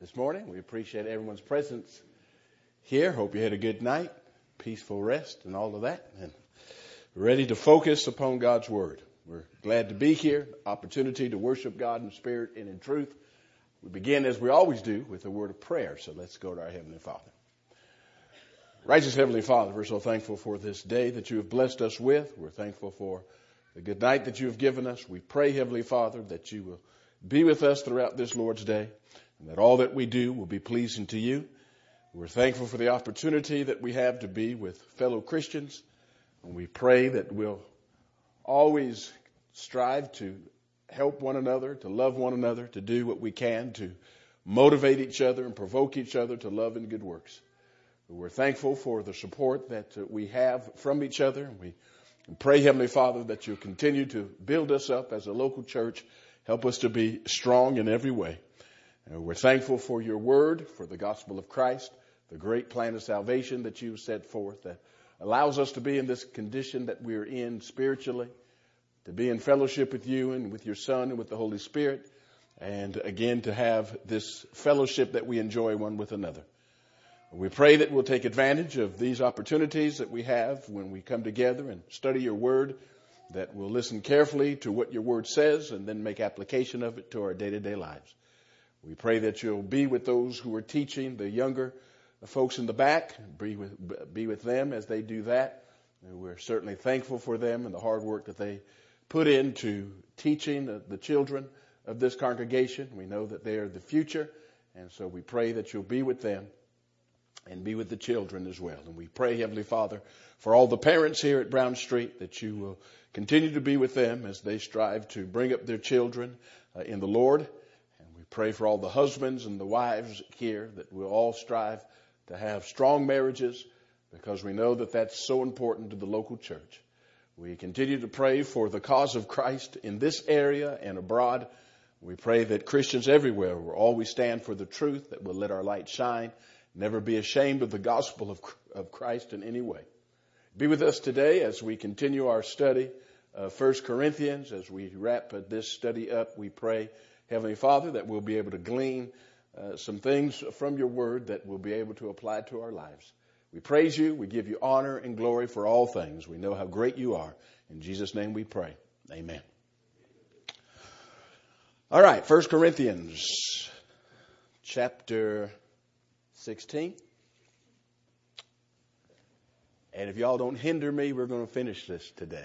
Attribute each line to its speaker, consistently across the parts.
Speaker 1: this morning. We appreciate everyone's presence here. Hope you had a good night, peaceful rest, and all of that, and ready to focus upon God's Word. We're glad to be here, opportunity to worship God in spirit and in truth. We begin, as we always do, with a word of prayer. So let's go to our Heavenly Father. Righteous Heavenly Father, we're so thankful for this day that you have blessed us with. We're thankful for the good night that you have given us. We pray, Heavenly Father, that you will be with us throughout this Lord's day, and that all that we do will be pleasing to you. We're thankful for the opportunity that we have to be with fellow Christians, and we pray that we'll always strive to help one another, to love one another, to do what we can to motivate each other and provoke each other to love and good works. We're thankful for the support that we have from each other. We pray, Heavenly Father, that you'll continue to build us up as a local church. Help us to be strong in every way. We're thankful for your word, for the gospel of Christ, the great plan of salvation that you've set forth that allows us to be in this condition that we're in spiritually, to be in fellowship with you and with your Son and with the Holy Spirit, and again to have this fellowship that we enjoy one with another. We pray that we'll take advantage of these opportunities that we have when we come together and study your word, that we'll listen carefully to what your word says and then make application of it to our day-to-day lives. We pray that you'll be with those who are teaching, the younger folks in the back, be with them as they do that. And we're certainly thankful for them and the hard work that they put into teaching the children of this congregation. We know that they are the future, and so we pray that you'll be with them and be with the children as well. And we pray, Heavenly Father, for all the parents here at Brown Street, that you will continue to be with them as they strive to bring up their children in the Lord. Pray for all the husbands and the wives here, that we'll all strive to have strong marriages, because we know that that's so important to the local church. We continue to pray for the cause of Christ in this area and abroad. We pray that Christians everywhere will always stand for the truth, that will let our light shine, never be ashamed of the gospel of Christ in any way. Be with us today as we continue our study of 1 Corinthians. As we wrap this study up, we pray, Heavenly Father, that we'll be able to glean some things from your word that we'll be able to apply to our lives. We praise you. We give you honor and glory for all things. We know how great you are. In Jesus' name we pray. Amen. All right, 1 Corinthians chapter 16. And if y'all don't hinder me, we're going to finish this today.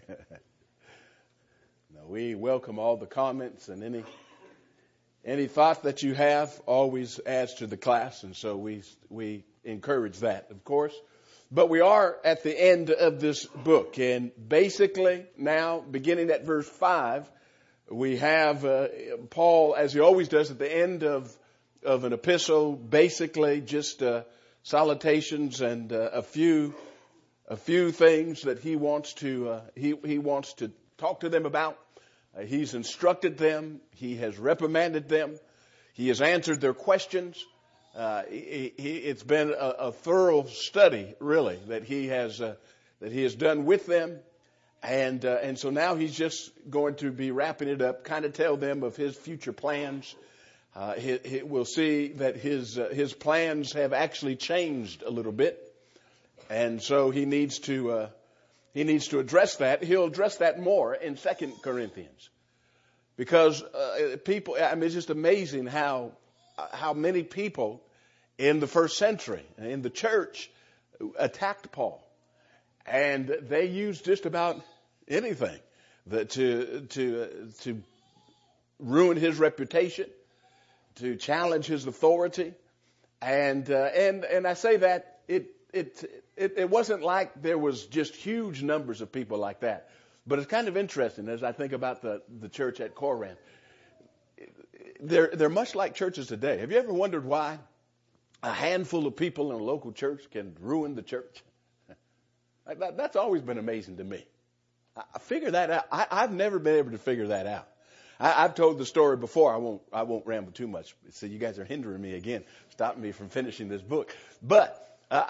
Speaker 1: Now, we welcome all the comments, and any thought that you have always adds to the class, and so we encourage that, of course. But we are at the end of this book, and basically now, beginning at verse 5, we have Paul, as he always does at the end of an epistle, basically just salutations and a few things that he wants to talk to them about. He's instructed them. He has reprimanded them. He has answered their questions. It's been a thorough study, really, that he has done with them, and so now he's just going to be wrapping it up, kind of tell them of his future plans. We'll see that his plans have actually changed a little bit, and so he needs to address that. He'll address that more in 2 Corinthians. Because people, it's just amazing how many people in the first century, in the church, attacked Paul. And they used just about anything to ruin his reputation, to challenge his authority. And I say that it wasn't like there was just huge numbers of people like that. But it's kind of interesting as I think about the church at Corinth. They're much like churches today. Have you ever wondered why a handful of people in a local church can ruin the church? That's always been amazing to me. I figure that out. I've never been able to figure that out. I've told the story before. I won't ramble too much. So you guys are hindering me again, stopping me from finishing this book. But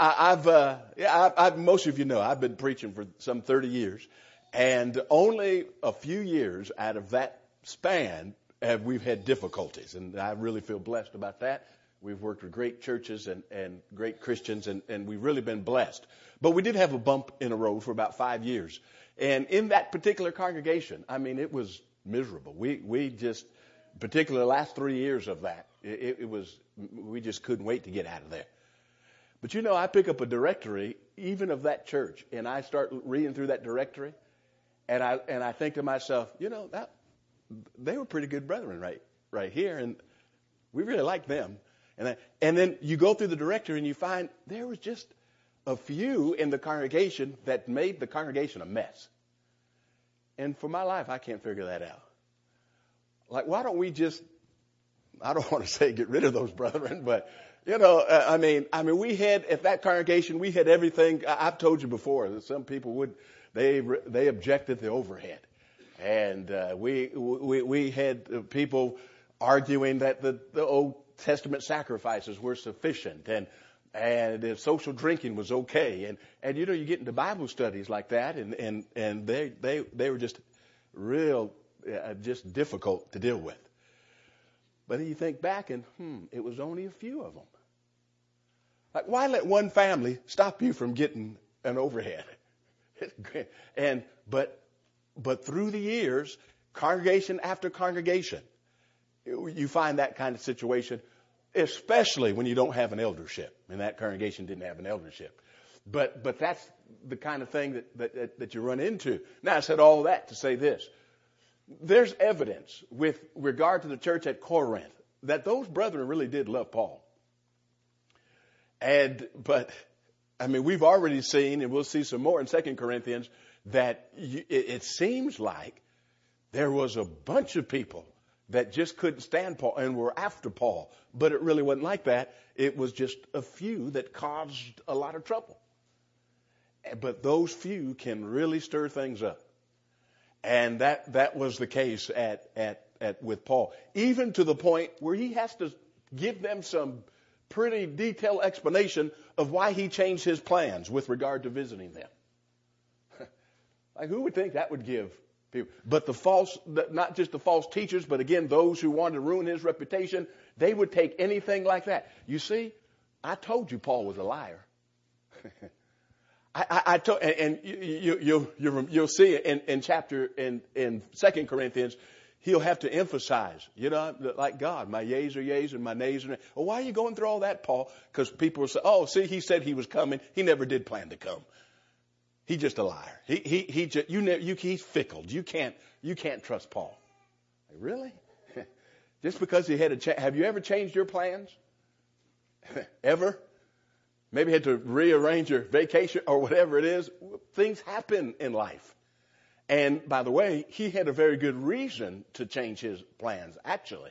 Speaker 1: most of you know, I've been preaching for some 30 years, and only a few years out of that span we've had difficulties, and I really feel blessed about that. We've worked with great churches and great Christians, and we've really been blessed. But we did have a bump in the road for about 5 years. And in that particular congregation, I mean, it was miserable. We just, particularly the last 3 years of that, we just couldn't wait to get out of there. But you know, I pick up a directory, even of that church, and I start reading through that directory, and I think to myself, you know, they were pretty good brethren right here, and we really liked them. And then you go through the directory and you find there was just a few in the congregation that made the congregation a mess. And for my life, I can't figure that out. Like, why don't we just, I don't want to say get rid of those brethren, but, you know, I mean, we had, at that congregation, we had everything. I've told you before that some people they objected to overhead. And we had people arguing that the Old Testament sacrifices were sufficient, and social drinking was okay, and you know, you get into Bible studies like that, and they were just real just difficult to deal with. But then you think back, and it was only a few of them. Like, why let one family stop you from getting an overhead? But through the years, congregation after congregation, you find that kind of situation, especially when you don't have an eldership. And that congregation didn't have an eldership. But that's the kind of thing that you run into. Now, I said all that to say this. There's evidence with regard to the church at Corinth that those brethren really did love Paul. But I mean, we've already seen, and we'll see some more in 2 Corinthians, that it seems like there was a bunch of people that just couldn't stand Paul and were after Paul. But it really wasn't like that. It was just a few that caused a lot of trouble. But those few can really stir things up. And that was the case with Paul. Even to the point where he has to give them some pretty detailed explanation of why he changed his plans with regard to visiting them. Like, who would think that would give people? But not just the false teachers, but again, those who wanted to ruin his reputation, they would take anything like that. You see, I told you Paul was a liar. I told, and you'll see it in chapter in 2 Corinthians. He'll have to emphasize, you know, like God, my yeas are yeas and my nays are nays. Well, why are you going through all that, Paul? Because people will say, oh, see, he said he was coming. He never did plan to come. He's just a liar. He's fickle. You can't trust Paul. Really? Just because he had have you ever changed your plans? Ever? Maybe had to rearrange your vacation or whatever it is. Things happen in life. And by the way, he had a very good reason to change his plans, actually.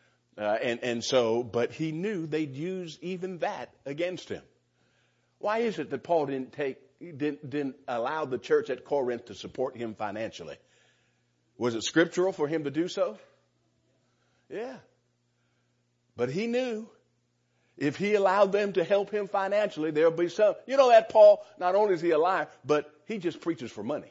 Speaker 1: But he knew they'd use even that against him. Why is it that Paul didn't allow the church at Corinth to support him financially? Was it scriptural for him to do so? Yeah. But he knew if he allowed them to help him financially, there'll be some. You know that Paul, not only is he a liar, but he just preaches for money.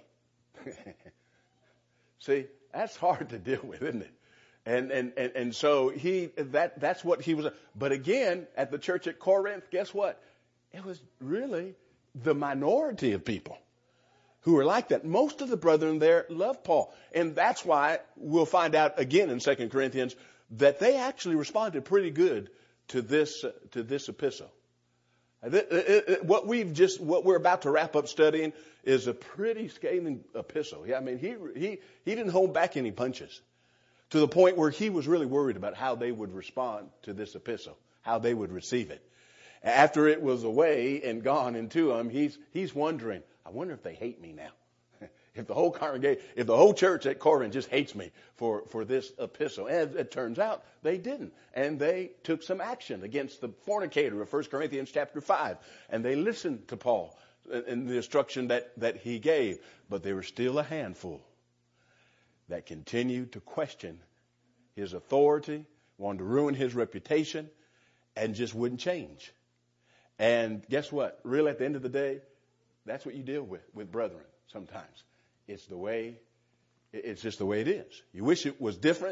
Speaker 1: See, that's hard to deal with, isn't it? And so that's what he was. But again, at the church at Corinth, guess what? It was really the minority of people who were like that. Most of the brethren there loved Paul. And that's why we'll find out again in 2 Corinthians that they actually responded pretty good to this epistle. What we're about to wrap up studying is a pretty scathing epistle. Yeah, I mean, he didn't hold back any punches to the point where he was really worried about how they would respond to this epistle, how they would receive it. After it was away and gone into him, he's wondering, I wonder if they hate me now. If the whole congregation, if the whole church at Corinth just hates me for this epistle. And it turns out they didn't. And they took some action against the fornicator of 1 Corinthians chapter 5. And they listened to Paul in the instruction that he gave. But they were still a handful that continued to question his authority, wanted to ruin his reputation, and just wouldn't change. And guess what? Really, at the end of the day, that's what you deal with brethren sometimes. It's just the way it is. You wish it was different,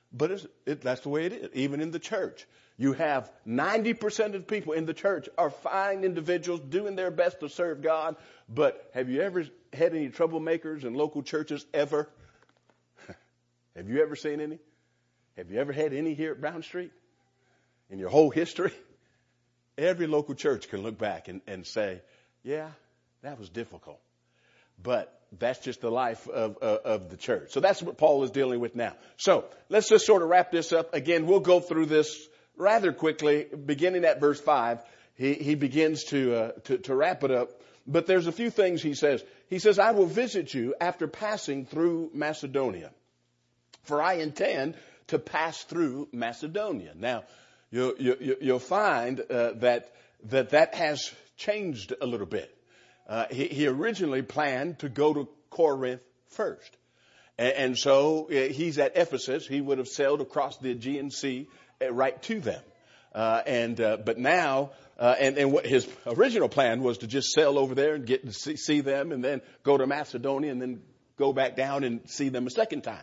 Speaker 1: But that's the way it is, even in the church. You have 90% of the people in the church are fine individuals doing their best to serve God. But have you ever had any troublemakers in local churches ever? Have you ever seen any? Have you ever had any here at Brown Street in your whole history? Every local church can look back and say, yeah, that was difficult. But that's just the life of the church. So that's what Paul is dealing with now. So let's just sort of wrap this up. Again, we'll go through this rather quickly. Beginning at verse 5, he begins to wrap it up. But there's a few things he says. He says, I will visit you after passing through Macedonia, for I intend to pass through Macedonia. Now, you'll find that has changed a little bit. He originally planned to go to Corinth first. And so he's at Ephesus. He would have sailed across the Aegean Sea right to them. But now, and what his original plan was to just sail over there and get to see them and then go to Macedonia and then go back down and see them a second time.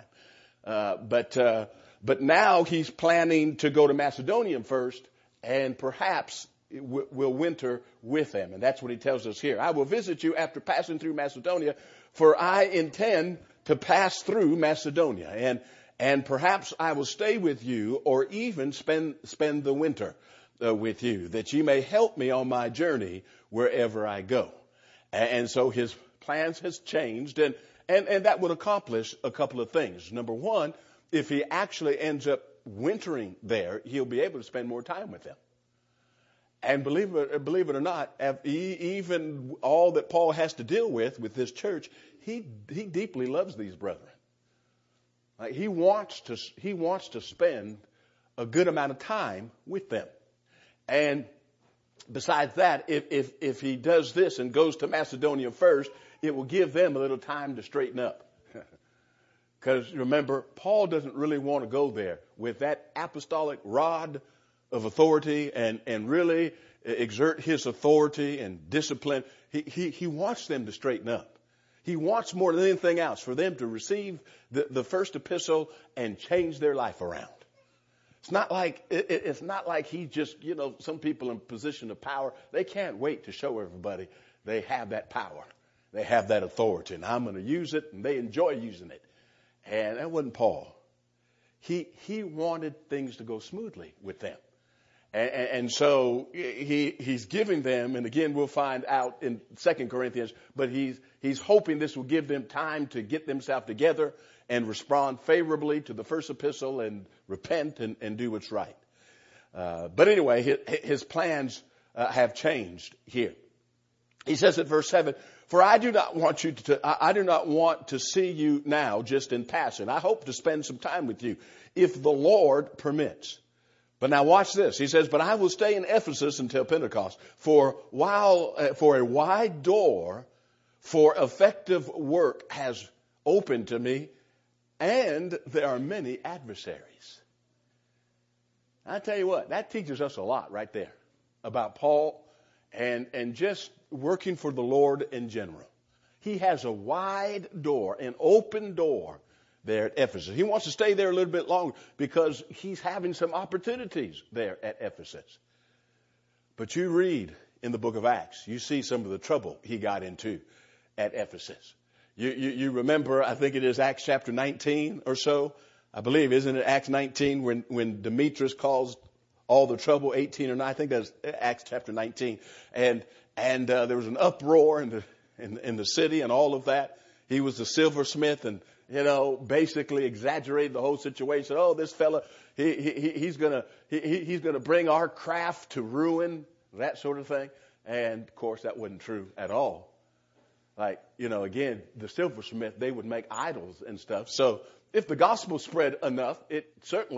Speaker 1: But now he's planning to go to Macedonia first and perhaps will winter with them. And that's what he tells us here. I will visit you after passing through Macedonia, for I intend to pass through Macedonia. And perhaps I will stay with you or even spend the winter with you, that you may help me on my journey wherever I go. And so his plans has changed, and that would accomplish a couple of things. Number one, if he actually ends up wintering there, he'll be able to spend more time with them. And believe it or not, even all that Paul has to deal with this church, he deeply loves these brethren. Like he wants to spend a good amount of time with them. And besides that, if he does this and goes to Macedonia first, it will give them a little time to straighten up. Because remember, Paul doesn't really want to go there with that apostolic rod of authority and really exert his authority and discipline. He wants them to straighten up. He wants more than anything else for them to receive the first epistle and change their life around. It's not like he just, some people in position of power, they can't wait to show everybody they have that power. They have that authority, and I'm going to use it, and they enjoy using it. And that wasn't Paul. He wanted things to go smoothly with them. And so he's giving them, and again, we'll find out in 2 Corinthians, but he's hoping this will give them time to get themselves together and respond favorably to the first epistle and repent and do what's right. But anyway, his plans have changed here. He says at verse 7, for I do not want to see you now just in passing. I hope to spend some time with you if the Lord permits. But now watch this. He says, but I will stay in Ephesus until Pentecost, for a wide door for effective work has opened to me, and there are many adversaries. I tell you what, that teaches us a lot right there about Paul and just working for the Lord in general. He has a wide door, an open door there at Ephesus. He wants to stay there a little bit longer because he's having some opportunities there at Ephesus. But you read in the book of Acts, you see some of the trouble he got into at Ephesus. You remember, I think it is Acts chapter 19 or so. I believe, isn't it Acts 19 when Demetrius caused all the trouble, 18 or 9, I think that's Acts chapter 19. And there was an uproar in the city and all of that. He was the silversmith and, basically exaggerated the whole situation. Oh, this fella, he's gonna bring our craft to ruin, that sort of thing. And of course, that wasn't true at all. Like, again, the silversmith, they would make idols and stuff. So if the gospel spread enough, it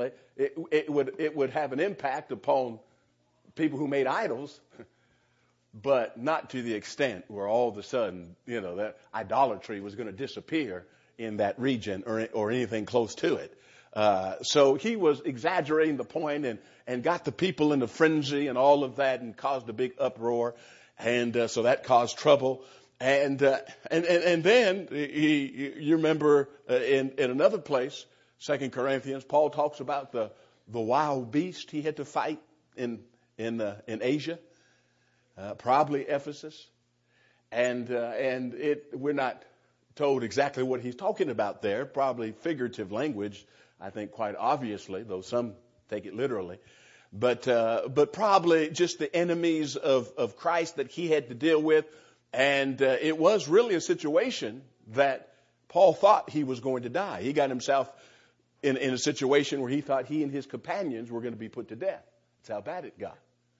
Speaker 1: would have an impact upon people who made idols, but not to the extent where all of a sudden, that idolatry was going to disappear in that region or anything close to it. So he was exaggerating the point and got the people in a frenzy and all of that and caused a big uproar. And so that caused trouble. And then you remember in another place, 2 Corinthians, Paul talks about the wild beast he had to fight in Asia, probably Ephesus. And we're not told exactly what he's talking about there, probably figurative language, I think quite obviously, though some take it literally. But probably just the enemies of Christ that he had to deal with. And it was really a situation that Paul thought he was going to die. He got himself in a situation where he thought he and his companions were going to be put to death. That's how bad it got.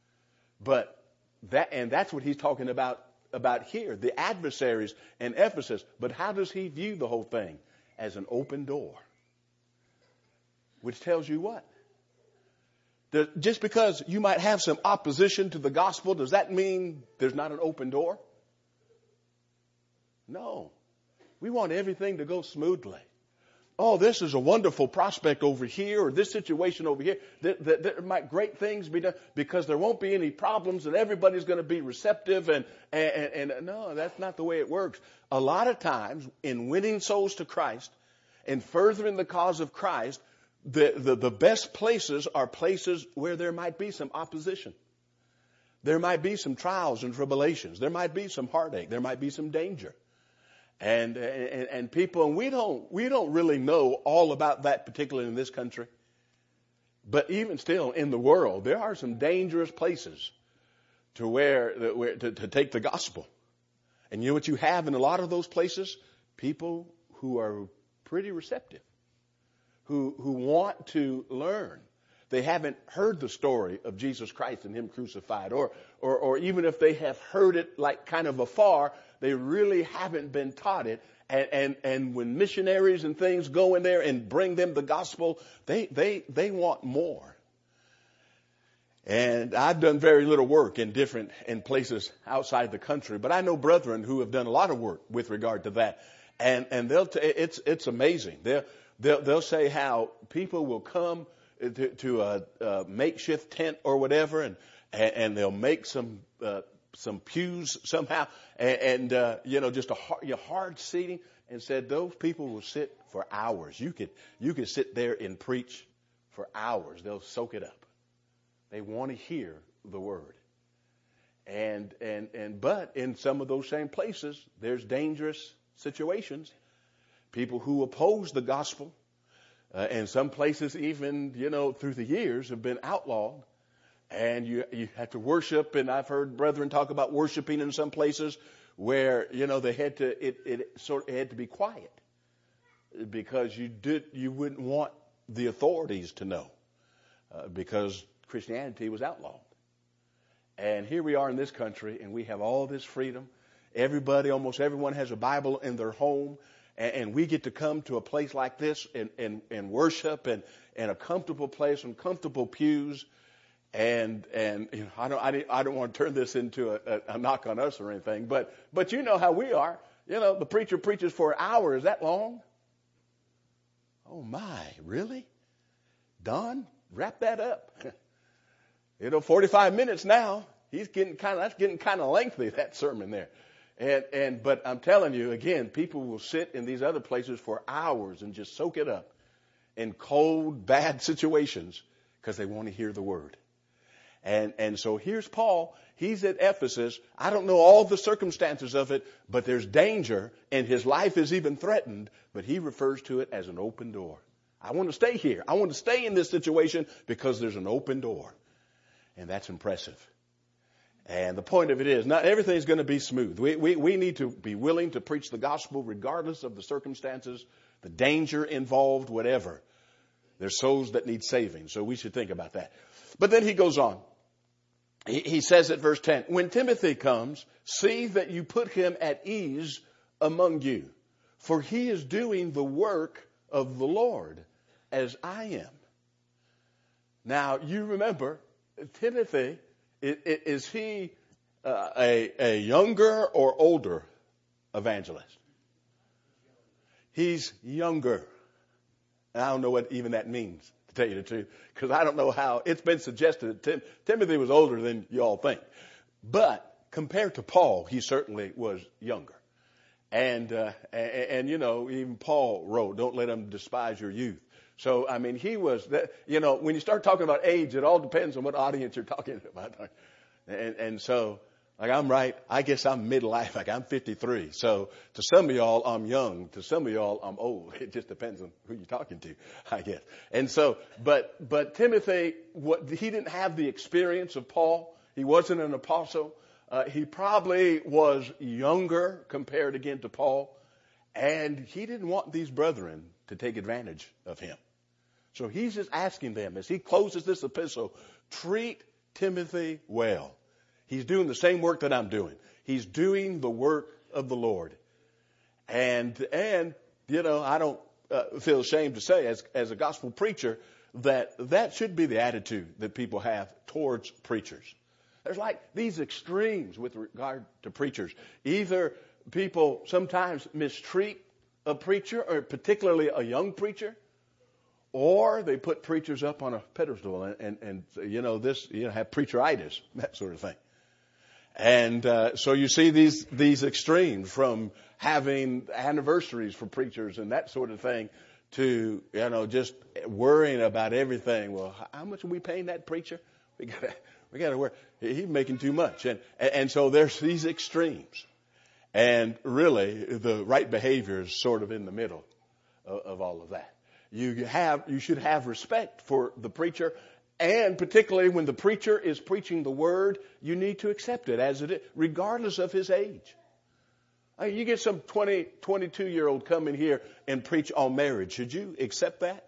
Speaker 1: That's what he's talking about here, the adversaries in Ephesus. But how does he view the whole thing? As an open door. Which tells you what? Just because you might have some opposition to the gospel, does that mean there's not an open door? No. We want everything to go smoothly. Oh, this is a wonderful prospect over here, or this situation over here. There might great things be done because there won't be any problems and everybody's going to be receptive. And no, that's not the way it works. A lot of times in winning souls to Christ and furthering the cause of Christ, the best places are places where there might be some opposition. There might be some trials and tribulations. There might be some heartache. There might be some danger. And people, and we don't really know all about that, particularly in this country. But even still, in the world, there are some dangerous places to take the gospel. And you know what you have in a lot of those places? People who are pretty receptive, who want to learn. They haven't heard the story of Jesus Christ and Him crucified, or even if they have heard it like kind of afar, they really haven't been taught it. And when missionaries and things go in there and bring them the gospel, they want more. And I've done very little work in places outside the country, but I know brethren who have done a lot of work with regard to that. And it's amazing. They'll say how people will come to a makeshift tent or whatever, and they'll make some pews somehow, and just a hard seating, and said those people will sit for hours. You could sit there and preach for hours. They'll soak it up. They want to hear the word. But in some of those same places, there's dangerous situations. People who oppose the gospel, and some places even, through the years have been outlawed. And you have to worship, and I've heard brethren talk about worshiping in some places where, they had to be quiet because you wouldn't want the authorities to know, because Christianity was outlawed. And here we are in this country, and we have all this freedom. Almost everyone has a Bible in their home, and we get to come to a place like this and worship and a comfortable place and comfortable pews. And I don't want to turn this into a knock on us or anything, but you know how we are. The preacher preaches for an hour. Is that long? Oh my, really? Don, wrap that up. 45 minutes now. That's getting kind of lengthy, that sermon there. But I'm telling you again, people will sit in these other places for hours and just soak it up in cold, bad situations because they want to hear the word. And so here's Paul. He's at Ephesus. I don't know all the circumstances of it, but there's danger, and his life is even threatened, but he refers to it as an open door. I want to stay here. I want to stay in this situation because there's an open door. And that's impressive. And the point of it is, not everything's going to be smooth. We need to be willing to preach the gospel regardless of the circumstances, the danger involved, whatever. There's souls that need saving, so we should think about that. But then he goes on. He says at verse 10, when Timothy comes, see that you put him at ease among you, for he is doing the work of the Lord as I am. Now, you remember, Timothy, is he a younger or older evangelist? He's younger. And I don't know what even that means, to tell you the truth, because I don't know how. It's been suggested that Timothy was older than you all think. But compared to Paul, he certainly was younger. And even Paul wrote, don't let them despise your youth. So, I mean, he was, when you start talking about age, it all depends on what audience you're talking about. And so, like I guess I'm midlife, like I'm 53. So to some of y'all, I'm young. To some of y'all, I'm old. It just depends on who you're talking to, I guess. And so, but Timothy, he didn't have the experience of Paul. He wasn't an apostle. He probably was younger compared again to Paul. And he didn't want these brethren to take advantage of him. So he's just asking them, as he closes this epistle, treat Timothy well. He's doing the same work that I'm doing. He's doing the work of the Lord. And I don't feel ashamed to say, as a gospel preacher, that should be the attitude that people have towards preachers. There's like these extremes with regard to preachers. Either people sometimes mistreat a preacher, or particularly a young preacher, or they put preachers up on a pedestal and have preacheritis, that sort of thing. And so you see these extremes, from having anniversaries for preachers and that sort of thing, to just worrying about everything. Well, how much are we paying that preacher? We gotta worry. He's making too much, and so there's these extremes. And really, the right behavior is sort of in the middle of all of that. You should have respect for the preacher, and particularly when the preacher is preaching the word, you need to accept it as it is, regardless of his age. You get some 22-year-old come in here and preach on marriage. Should you accept that?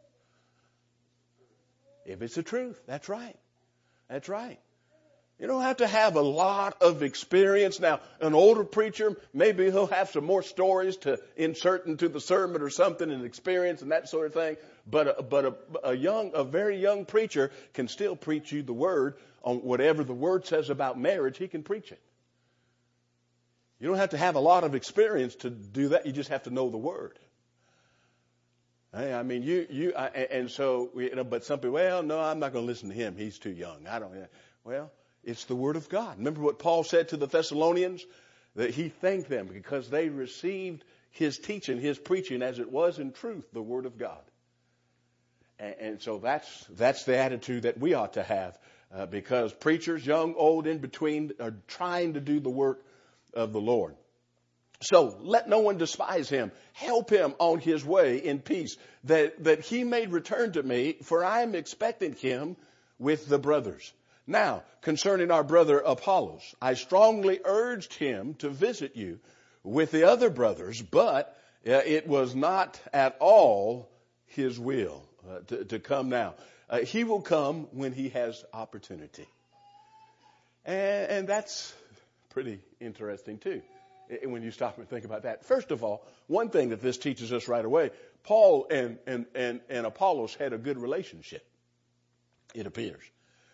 Speaker 1: If it's the truth, that's right. That's right. You don't have to have a lot of experience. Now, an older preacher, maybe he'll have some more stories to insert into the sermon or something, and experience and that sort of thing. But a very young preacher can still preach you the word on whatever the word says about marriage. He can preach it. You don't have to have a lot of experience to do that. You just have to know the word. I mean, but some people, well, no, I'm not going to listen to him. He's too young. Well, it's the word of God. Remember what Paul said to the Thessalonians? That he thanked them because they received his teaching, his preaching, as it was in truth, the word of God. And so that's the attitude that we ought to have, because preachers, young, old, in between, are trying to do the work of the Lord. So let no one despise him. Help him on his way in peace, that he may return to me, for I am expecting him with the brothers. Now, concerning our brother Apollos, I strongly urged him to visit you with the other brothers, but it was not at all his will to come now. He will come when he has opportunity. And that's pretty interesting too, when you stop and think about that. First of all, one thing that this teaches us right away, Paul and Apollos had a good relationship, it appears.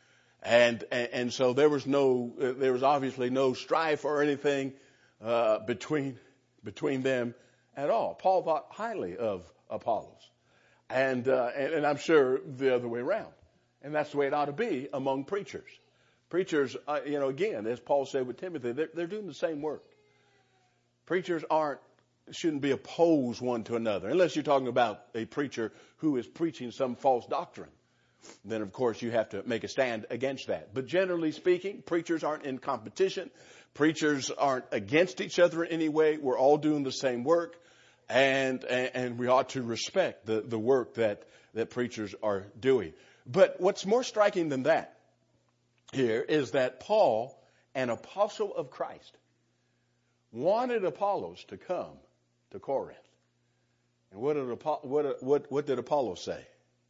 Speaker 1: And so there was obviously no strife or anything between them at all. Paul thought highly of Apollos, and I'm sure the other way around. And that's the way it ought to be among preachers. Preachers, again, as Paul said with Timothy, they're doing the same work. Preachers shouldn't be opposed one to another, unless you're talking about a preacher who is preaching some false doctrine. Then, of course, you have to make a stand against that. But generally speaking, preachers aren't in competition. Preachers aren't against each other in any way. We're all doing the same work, and we ought to respect the work that preachers are doing. But what's more striking than that here is that Paul, an apostle of Christ, wanted Apollos to come to Corinth. And what did Apollos say?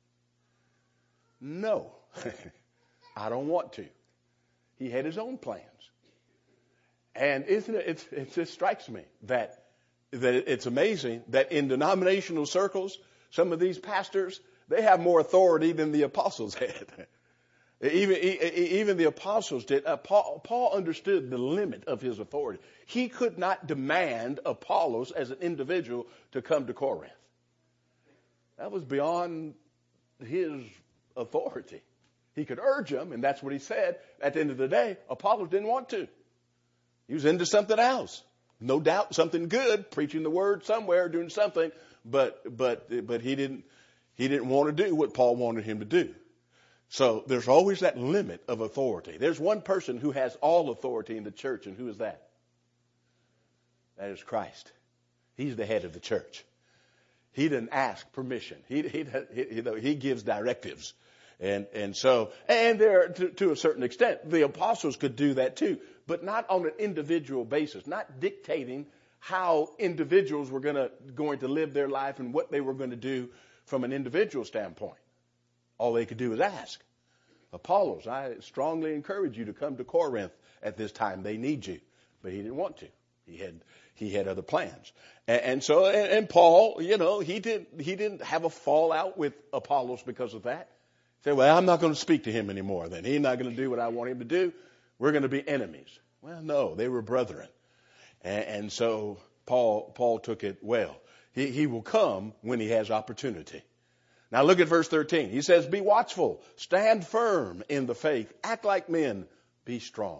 Speaker 1: No, I don't want to. He had his own plans. And it just strikes me that it's amazing that in denominational circles, some of these pastors, they have more authority than the apostles had. Even the apostles did. Paul understood the limit of his authority. He could not demand Apollos as an individual to come to Corinth. That was beyond his authority. He could urge him, and that's what he said. At the end of the day, Apollos didn't want to. He was into something else. No doubt something good, preaching the word somewhere, doing something, but he He didn't want to do what Paul wanted him to do. So there's always that limit of authority. There's one person who has all authority in the church, and who is that? That is Christ. He's the head of the church. He didn't ask permission. He gives directives. And there, to a certain extent, the apostles could do that too, but not on an individual basis, not dictating how individuals were going to live their life and what they were going to do from an individual standpoint. All they could do was ask. Apollos, I strongly encourage you to come to Corinth at this time. They need you. But he didn't want to. He had other plans. And Paul, he didn't have a fallout with Apollos because of that. Say, well, I'm not going to speak to him anymore then. He's not going to do what I want him to do. We're going to be enemies. Well, no, they were brethren. And so Paul took it well. He will come when he has opportunity. Now look at verse 13. He says, be watchful, stand firm in the faith, act like men, be strong.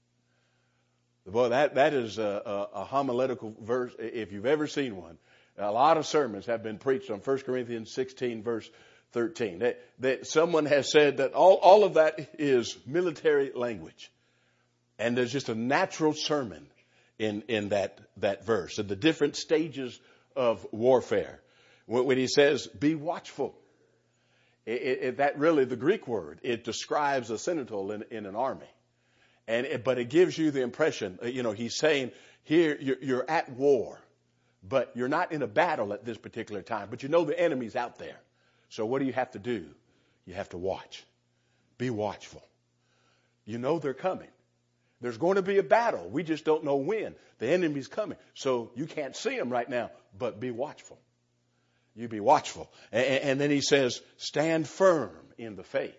Speaker 1: Boy, that is a homiletical verse, if you've ever seen one. A lot of sermons have been preached on 1 Corinthians 16, verse 13. That someone has said that all of that is military language. And there's just a natural sermon in that verse, of the different stages of warfare. When he says, be watchful, that really, the Greek word, it describes a sentinel in an army. But it gives you the impression, he's saying here, you're at war, but you're not in a battle at this particular time, but the enemy's out there. So what do you have to do? You have to watch. Be watchful. They're coming. There's going to be a battle. We just don't know when. The enemy's coming. So you can't see them right now, but be watchful. You be watchful. And then he says, stand firm in the faith.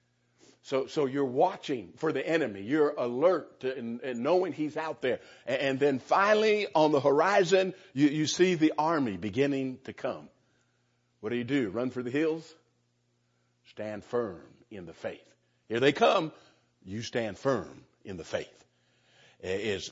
Speaker 1: So you're watching for the enemy. You're alert and knowing he's out there. And then finally on the horizon, you see the army beginning to come. What do? Run for the hills? Stand firm in the faith. Here they come. You stand firm in the faith. Is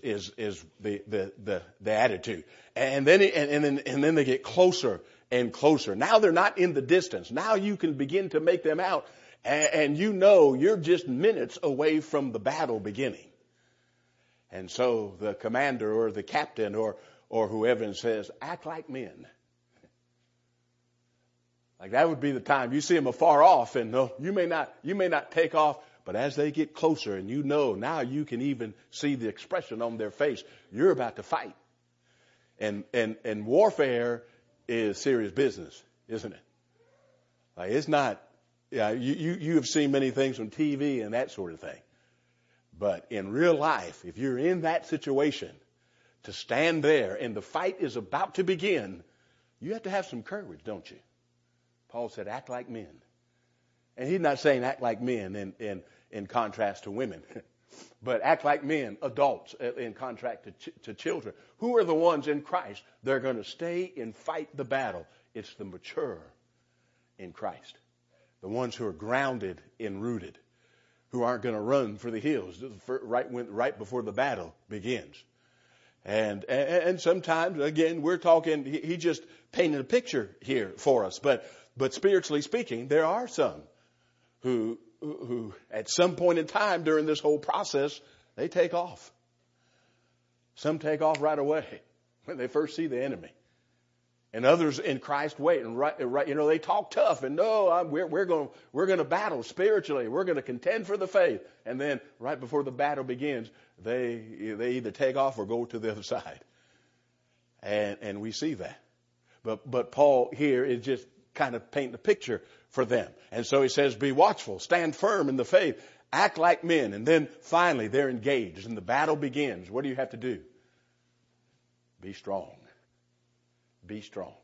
Speaker 1: the attitude. And then they get closer and closer. Now they're not in the distance. Now you can begin to make them out. And you're just minutes away from the battle beginning. And so the commander or the captain or whoever says, act like men. Like that would be the time. You see them afar off and you may not take off, but as they get closer and now you can even see the expression on their face, you're about to fight. And warfare is serious business, isn't it? Like it's not. Yeah, you have seen many things on TV and that sort of thing. But in real life, if you're in that situation, to stand there and the fight is about to begin, you have to have some courage, don't you? Paul said, act like men. And he's not saying act like men in contrast to women, but act like men, adults, in contrast to children. Who are the ones in Christ? They're going to stay and fight the battle. It's the mature in Christ. The ones who are grounded and rooted, who aren't going to run for the hills right before the battle begins. And sometimes, again, we're talking, he just painted a picture here for us. But spiritually speaking, there are some who at some point in time during this whole process, they take off. Some take off right away when they first see the enemy. And others in Christ wait and they talk tough and we're going to battle spiritually. We're going to contend for the faith. And then right before the battle begins, they either take off or go to the other side. And we see that. But Paul here is just kind of painting a picture for them. And so he says, be watchful, stand firm in the faith, act like men. And then finally they're engaged and the battle begins. What do you have to do? Be strong. Be strong.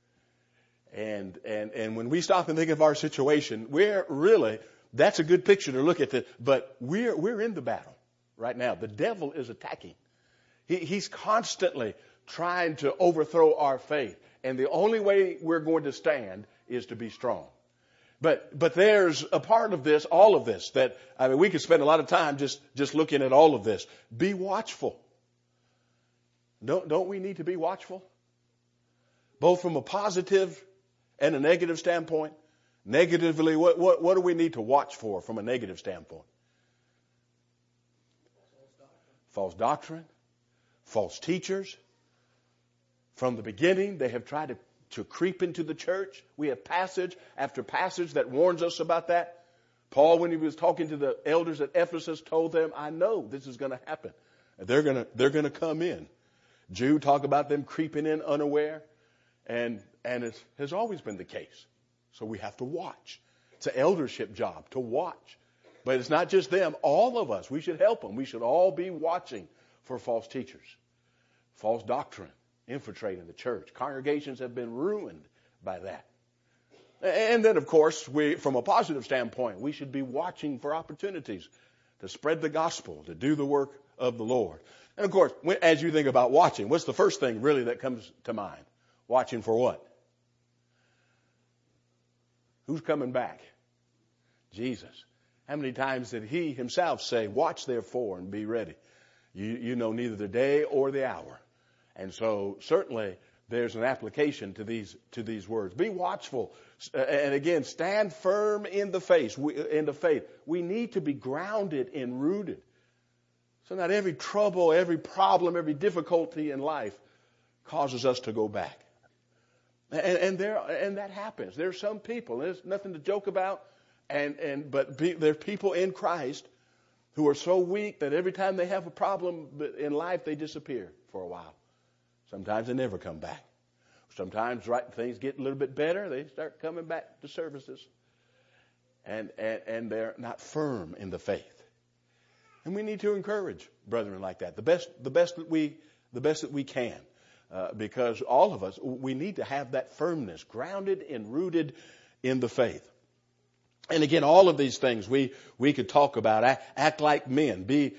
Speaker 1: And when we stop and think of our situation, that's a good picture to look at but we're in the battle right now. The devil is attacking. He's constantly trying to overthrow our faith. And the only way we're going to stand is to be strong. But there's a part of this, all of this, we could spend a lot of time just looking at all of this. Be watchful. Don't we need to be watchful? Both from a positive and a negative standpoint? Negatively, what do we need to watch for from a negative standpoint? False doctrine, false teachers. From the beginning, they have tried to creep into the church. We have passage after passage that warns us about that. Paul, when he was talking to the elders at Ephesus, told them, I know this is going to happen. They're going to come in. Jude talked about them creeping in unaware. And it has always been the case. So we have to watch. It's an eldership job to watch. But it's not just them. All of us, we should help them. We should all be watching for false teachers, false doctrine infiltrating the church. Congregations have been ruined by that. And then, of course, from a positive standpoint, we should be watching for opportunities to spread the gospel, to do the work of the Lord. And, of course, as you think about watching, what's the first thing really that comes to mind? Watching for what? Who's coming back? Jesus. How many times did he himself say, watch therefore and be ready? You know neither the day or the hour. And so certainly there's an application to these words. Be watchful. And again, stand firm in the faith. We need to be grounded and rooted. So not every trouble, every problem, every difficulty in life causes us to go back. And that happens. There's some people, there's nothing to joke about, but there are people in Christ who are so weak that every time they have a problem in life, they disappear for a while. Sometimes they never come back. Sometimes things get a little bit better, they start coming back to services. And they're not firm in the faith. And we need to encourage brethren like that. The best that we can. Because all of us, we need to have that firmness, grounded and rooted in the faith. And again, all of these things we could talk about. Act like men. Be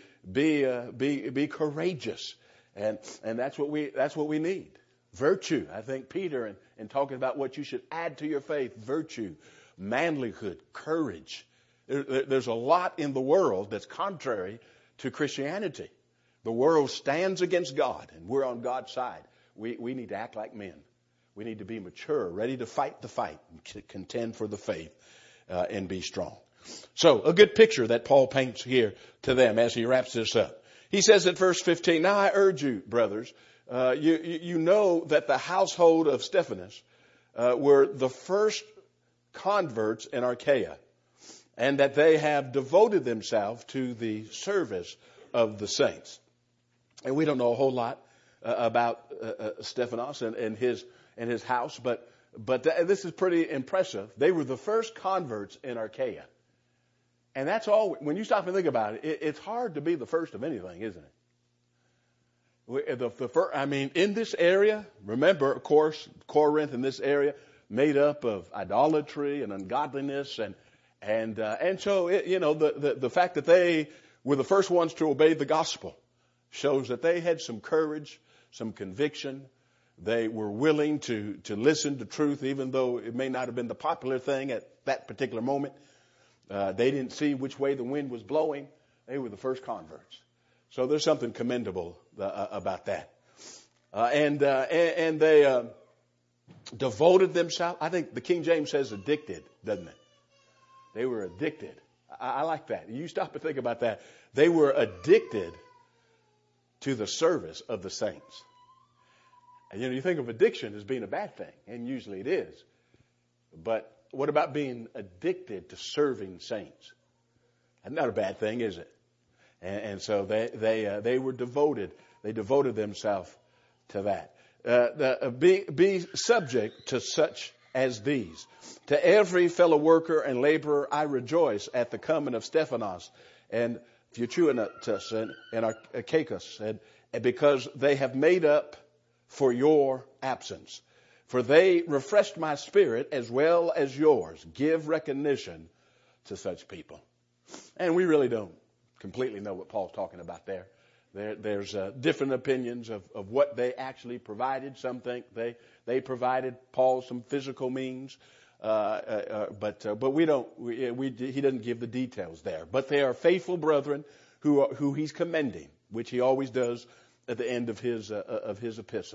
Speaker 1: courageous, and that's what we need. Virtue. I think Peter, in talking about what you should add to your faith, virtue, manlyhood, courage. There's a lot in the world that's contrary to Christianity. The world stands against God, and we're on God's side. We need to act like men. We need to be mature, ready to fight the fight, and contend for the faith, and be strong. So, a good picture that Paul paints here to them as he wraps this up. He says at verse 15, now I urge you, brothers, you know that the household of Stephanas were the first converts in Achaia, and that they have devoted themselves to the service of the saints. And we don't know a whole lot about Stephanas and his house, but this is pretty impressive. They were the first converts in Achaia, and that's all. When you stop and think about it, it's hard to be the first of anything, isn't it? In this area, remember, of course, Corinth in this area made up of idolatry and ungodliness, and so the fact that they were the first ones to obey the gospel shows that they had some courage, some conviction. They were willing to listen to truth, even though it may not have been the popular thing at that particular moment. They didn't see which way the wind was blowing. They were the first converts. So there's something commendable about that. And they devoted themselves. I think the King James says addicted, doesn't it? They were addicted. I like that. You stop and think about that. They were addicted to the service of the saints. And you think of addiction as being a bad thing, and usually it is. But what about being addicted to serving saints? That's not a bad thing, is it? And so they were devoted. They devoted themselves to that. Be subject to such as these. To every fellow worker and laborer I rejoice at the coming of Stephanas and Fortunatus and Achaicus, and because they have made up for your absence. For they refreshed my spirit as well as yours. Give recognition to such people. And we really don't completely know what Paul's talking about there. There's different opinions of what they actually provided. Some think they provided Paul some physical means, but we don't. He doesn't give the details there. But they are faithful brethren who he's commending, which he always does at the end of his epistle.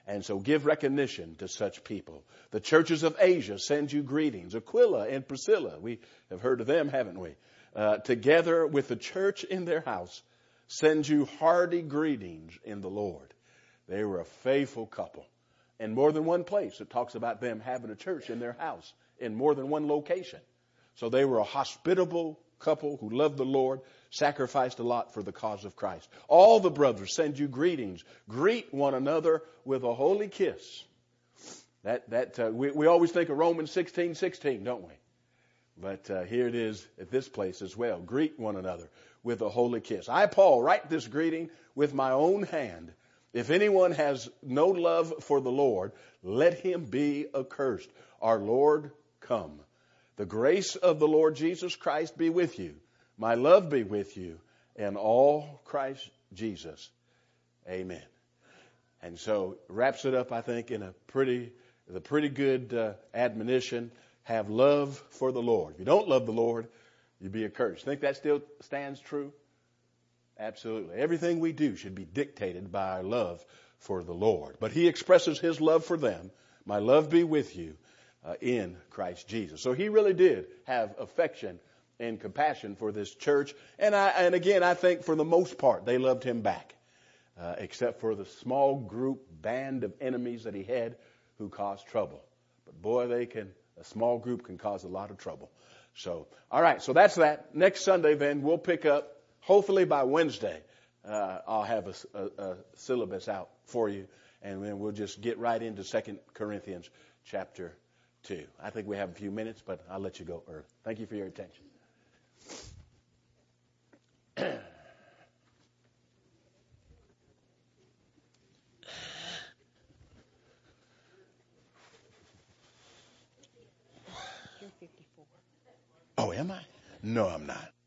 Speaker 1: And so give recognition to such people. The churches of Asia send you greetings. Aquila and Priscilla, we have heard of them, haven't we? Together with the church in their house, send you hearty greetings in the Lord. They were a faithful couple. In more than one place, it talks about them having a church in their house in more than one location. So they were a hospitable couple who loved the Lord, sacrificed a lot for the cause of Christ. All the brothers send you greetings. Greet one another with a holy kiss. We always think of Romans 16:16, don't we? But here it is at this place as well. Greet one another with a holy kiss. I, Paul, write this greeting with my own hand. If anyone has no love for the Lord, let him be accursed. Our Lord, come. The grace of the Lord Jesus Christ be with you. My love be with you, and all Christ Jesus. Amen. And so wraps it up, I think, in a pretty good admonition. Have love for the Lord. If you don't love the Lord, you'll be accursed. Think that still stands true? Absolutely. Everything we do should be dictated by our love for the Lord. But he expresses his love for them. My love be with you in Christ Jesus. So he really did have affection and compassion for this church. And again, I think for the most part, they loved him back. Except for the small group band of enemies that he had who caused trouble. But boy, a small group can cause a lot of trouble. So, all right, so that's that. Next Sunday, then, we'll pick up, hopefully by Wednesday, I'll have a syllabus out for you, and then we'll just get right into 2 Corinthians chapter 2. I think we have a few minutes, but I'll let you go early. Thank you for your attention. Oh, am I? No, I'm not.